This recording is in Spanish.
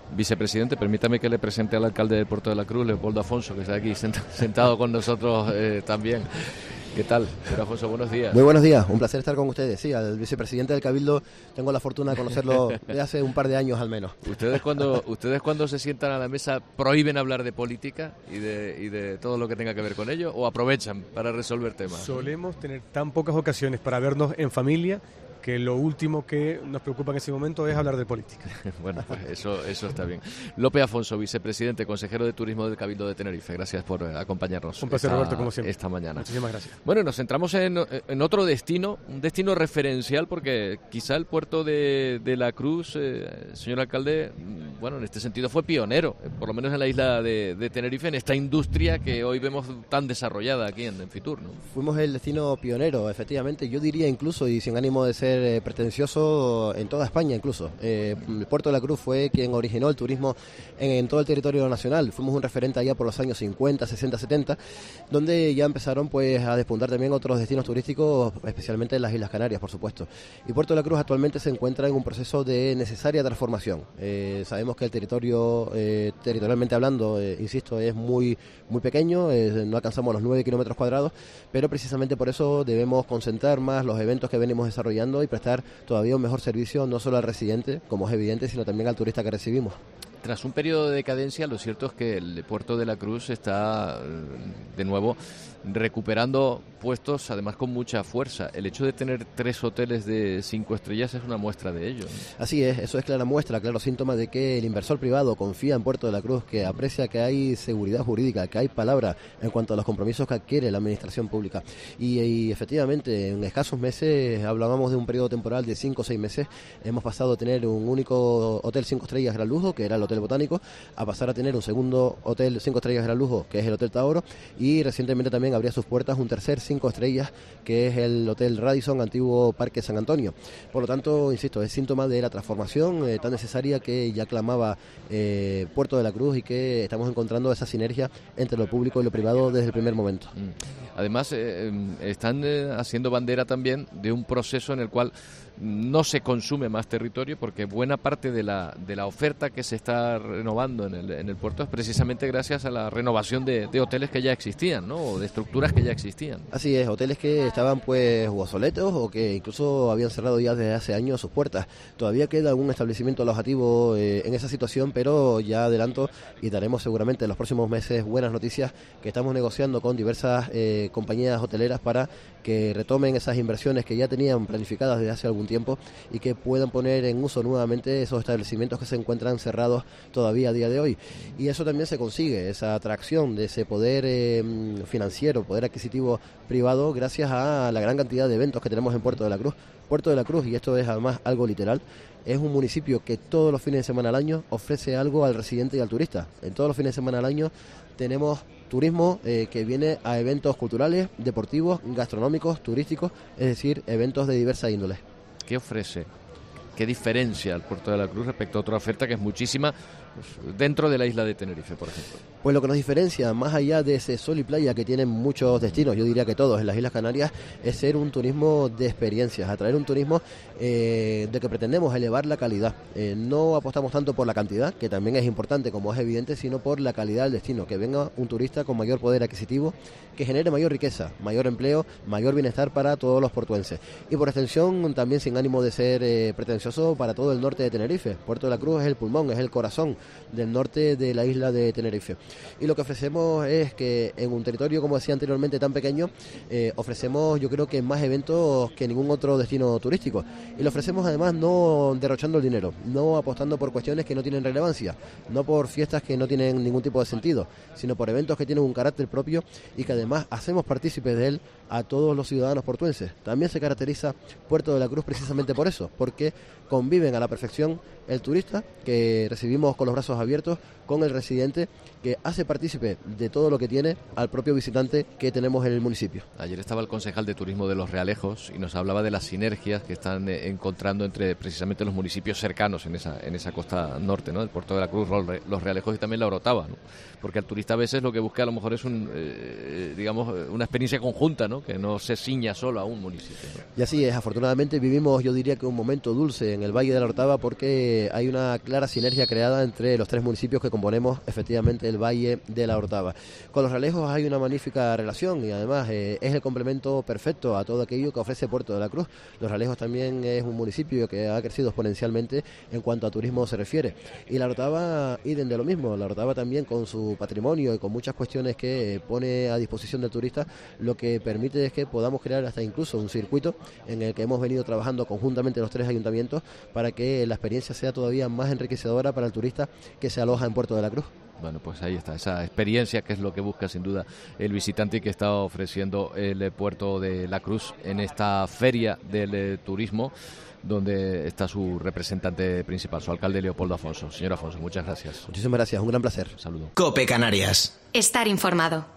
Vicepresidente, permítame que le presente al alcalde del Puerto de la Cruz, Leopoldo Afonso, que está aquí sentado con nosotros también. ¿Qué tal, señor Afonso? Buenos días. Muy buenos días, un placer estar con ustedes. Sí, al vicepresidente del Cabildo tengo la fortuna de conocerlo desde hace un par de años al menos. ¿Ustedes cuando se sientan a la mesa prohíben hablar de política y de todo lo que tenga que ver con ello, o aprovechan para resolver temas? Solemos tener tan pocas ocasiones para vernos en familia que lo último que nos preocupa en ese momento es hablar de política. Bueno, pues eso está bien. López Afonso, vicepresidente, consejero de Turismo del Cabildo de Tenerife. Gracias por acompañarnos. Un placer, Roberto, como siempre. Esta mañana. Muchísimas gracias. Bueno, nos centramos en otro destino, un destino referencial, porque quizá el puerto de la Cruz, señor alcalde, bueno, en este sentido fue pionero, por lo menos en la isla de Tenerife, en esta industria que hoy vemos tan desarrollada aquí en Fitur, ¿no? Fuimos el destino pionero, efectivamente. Yo diría incluso, y sin ánimo de ser pretencioso, en toda España incluso. El Puerto de la Cruz fue quien originó el turismo en todo el territorio nacional. Fuimos un referente allá por los años 50, 60, 70, donde ya empezaron pues a despuntar también otros destinos turísticos, especialmente en las Islas Canarias, por supuesto. Y Puerto de la Cruz actualmente se encuentra en un proceso de necesaria transformación. Sabemos que el territorio, territorialmente hablando, insisto, es muy pequeño, no alcanzamos los 9 kilómetros cuadrados, pero precisamente por eso debemos concentrar más los eventos que venimos desarrollando y prestar todavía un mejor servicio no solo al residente, como es evidente, sino también al turista que recibimos. Tras un periodo de decadencia, lo cierto es que el Puerto de la Cruz está de nuevo recuperando puestos, además con mucha fuerza. El hecho de tener 3 hoteles de 5 estrellas es una muestra de ello, ¿no? Así es, eso es clara muestra, claro síntoma de que el inversor privado confía en Puerto de la Cruz, que aprecia que hay seguridad jurídica, que hay palabra en cuanto a los compromisos que adquiere la administración pública. Y efectivamente, en escasos meses, hablábamos de un periodo temporal de 5 o 6 meses, hemos pasado a tener un único hotel 5 estrellas gran lujo, que era el Hotel Botánico, a pasar a tener un segundo hotel 5 estrellas gran lujo, que es el Hotel Taoro, y recientemente también abría sus puertas un tercer 5 estrellas, que es el Hotel Radisson, antiguo Parque San Antonio. Por lo tanto, insisto, es síntoma de la transformación tan necesaria que ya clamaba Puerto de la Cruz, y que estamos encontrando esa sinergia entre lo público y lo privado desde el primer momento. Además, están haciendo bandera también de un proceso en el cual no se consume más territorio, porque buena parte de la oferta que se está renovando en el puerto es precisamente gracias a la renovación de hoteles que ya existían, ¿no? O de estructuras que ya existían. Así es, hoteles que estaban pues obsoletos o que incluso habían cerrado ya desde hace años sus puertas. Todavía queda algún establecimiento alojativo en esa situación, pero ya adelanto y daremos seguramente en los próximos meses buenas noticias, que estamos negociando con diversas compañías hoteleras para que retomen esas inversiones que ya tenían planificadas desde hace algún tiempo y que puedan poner en uso nuevamente esos establecimientos que se encuentran cerrados todavía a día de hoy. Y eso también se consigue, esa atracción de ese poder financiero, poder adquisitivo privado, gracias a la gran cantidad de eventos que tenemos en Puerto de la Cruz. Puerto de la Cruz, y esto es además algo literal, es un municipio que todos los fines de semana al año ofrece algo al residente y al turista. En todos los fines de semana al año tenemos turismo que viene a eventos culturales, deportivos, gastronómicos, turísticos, es decir, eventos de diversa índole. ¿Qué ofrece? ¿Qué diferencia el Puerto de la Cruz respecto a otra oferta que es muchísima, pues, dentro de la isla de Tenerife, por ejemplo? Pues lo que nos diferencia, más allá de ese sol y playa que tienen muchos destinos, yo diría que todos en las Islas Canarias, es ser un turismo de experiencias, atraer un turismo de que pretendemos elevar la calidad. No apostamos tanto por la cantidad, que también es importante, como es evidente, sino por la calidad del destino, que venga un turista con mayor poder adquisitivo, que genere mayor riqueza, mayor empleo, mayor bienestar para todos los portuenses. Y por extensión, también sin ánimo de ser pretencioso, para todo el norte de Tenerife. Puerto de la Cruz es el pulmón, es el corazón del norte de la isla de Tenerife. Y lo que ofrecemos es que en un territorio, como decía anteriormente, tan pequeño, ofrecemos, yo creo que más eventos que ningún otro destino turístico. Y lo ofrecemos además no derrochando el dinero, no apostando por cuestiones que no tienen relevancia, no por fiestas que no tienen ningún tipo de sentido, sino por eventos que tienen un carácter propio y que además hacemos partícipes de él a todos los ciudadanos portuenses. También se caracteriza Puerto de la Cruz precisamente por eso, porque conviven a la perfección el turista, que recibimos con los brazos abiertos, con el residente, que hace partícipe de todo lo que tiene al propio visitante que tenemos en el municipio. Ayer estaba el concejal de turismo de Los Realejos y nos hablaba de las sinergias que están encontrando entre precisamente los municipios cercanos en esa costa norte, ¿no? El Puerto de la Cruz, Los Realejos y también la Orotava, ¿no? Porque el turista a veces lo que busca a lo mejor es digamos, una experiencia conjunta, ¿no? ¿no? Que no se ciña solo a un municipio, ¿no? Y así es, afortunadamente vivimos, yo diría que un momento dulce en el Valle de la Orotava, porque hay una clara sinergia creada entre los 3 municipios que componemos efectivamente el Valle de la Orotava. Con los Realejos hay una magnífica relación y además es el complemento perfecto a todo aquello que ofrece Puerto de la Cruz. Los Realejos también es un municipio que ha crecido exponencialmente en cuanto a turismo se refiere. Y la Orotava, idem de lo mismo, la Orotava también con su patrimonio y con muchas cuestiones que pone a disposición del turista, lo que permite es que podamos crear hasta incluso un circuito en el que hemos venido trabajando conjuntamente los 3 ayuntamientos para que la experiencia sea todavía más enriquecedora para el turista que se aloja en Puerto de la Cruz. Bueno, pues ahí está, esa experiencia que es lo que busca sin duda el visitante y que está ofreciendo el Puerto de la Cruz en esta feria del turismo, donde está su representante principal, su alcalde Leopoldo Afonso. Señor Afonso, muchas gracias. Muchísimas gracias, un gran placer. Saludo. COPE Canarias. Estar informado.